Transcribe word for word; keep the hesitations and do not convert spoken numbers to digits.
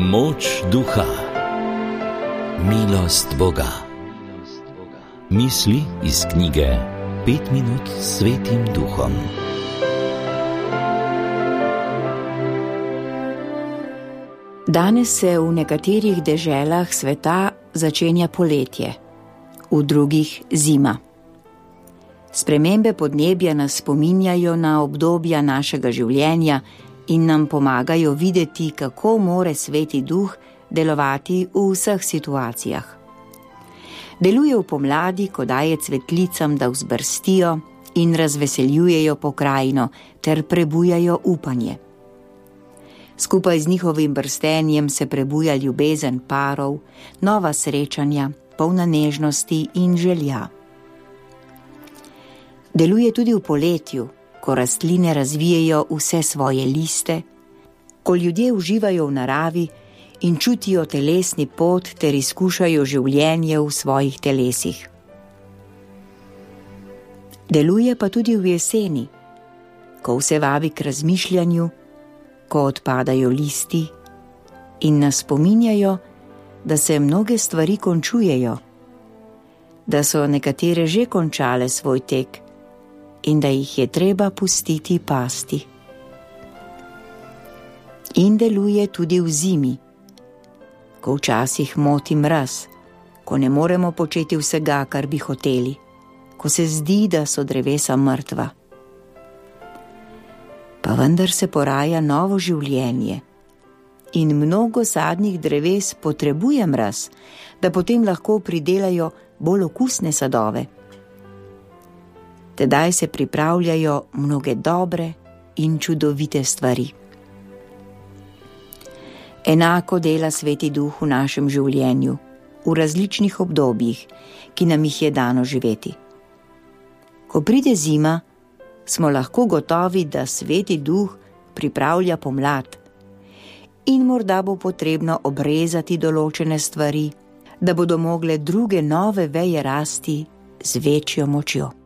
Moč duha, milost Boga. Misli iz knjige Pet minut s Svetim Duhom. Danes se v nekaterih deželah sveta začenja poletje, v drugih zima. Spremembe podnebja nas spominjajo na obdobja našega življenja in nam pomagajo videti, kako more Sveti Duh delovati v vseh situacijah. Deluje v pomladi, ko daje cvetlicam, da vzbrstijo in razveseljujejo pokrajino ter prebujajo upanje. Skupaj z njihovim brstenjem se prebuja ljubezen parov, nova srečanja, polna nežnosti in želja. Deluje tudi v poletju, ko rastline razvijejo vse svoje liste, ko ljudje uživajo v naravi in čutijo telesni pot ter izkušajo življenje v svojih telesih. Deluje pa tudi v jeseni, ko vse vabi k razmišljanju, ko odpadajo listi in nas spominjajo, da se mnoge stvari končujejo, da so nekatere že končale svoj tek in da jih je treba pustiti pasti. In deluje tudi v zimi, ko včasih moti mraz, ko ne moremo početi vsega, kar bi hoteli, ko se zdi, da so drevesa mrtva. Pa vendar se poraja novo življenje in mnogo sadnih dreves potrebuje mraz, da potem lahko pridelajo bolj okusne sadove. Tedaj se pripravljajo mnoge dobre in čudovite stvari. Enako dela Sveti Duh v našem življenju, v različnih obdobjih, ki nam jih je dano živeti. Ko pride zima, smo lahko gotovi, da Sveti Duh pripravlja pomlad in morda bo potrebno obrezati določene stvari, da bodo mogle druge nove veje rasti z večjo močjo.